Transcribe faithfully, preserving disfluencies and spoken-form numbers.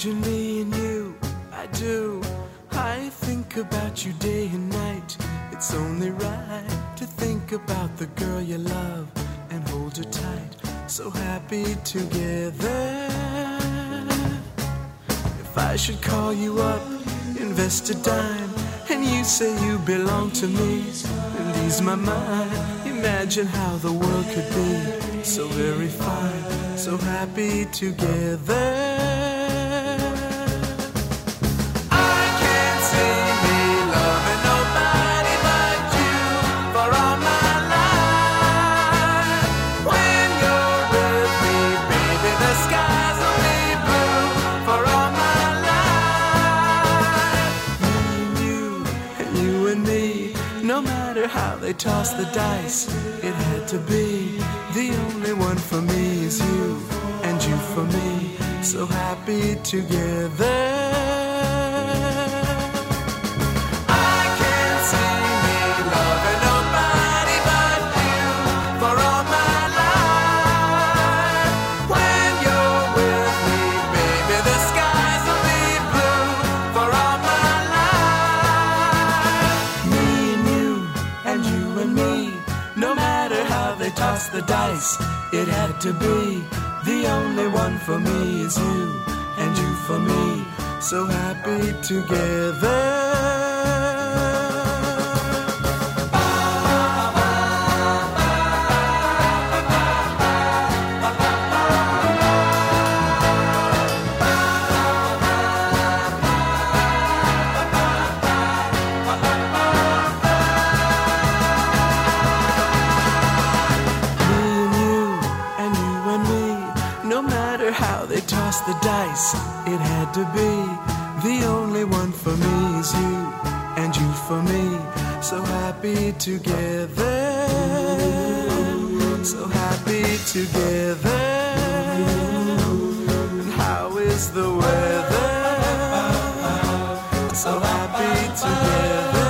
Imagine me and you, I do. I think about you day and night. It's only right to think about the girl you love and hold her tight. So happy together. If I should call you up, invest a dime, and you say you belong to me and ease my mind. Imagine how the world could be so very fine, so happy together. How they toss the dice, it had to be. The only one for me is you, and you for me, so happy together. Toss the dice, it had to be. The only one for me is you, and you for me, so happy together. Toss the dice, it had to be. The only one for me is you, and you for me, so happy together. So happy together. And how is the weather? So happy together.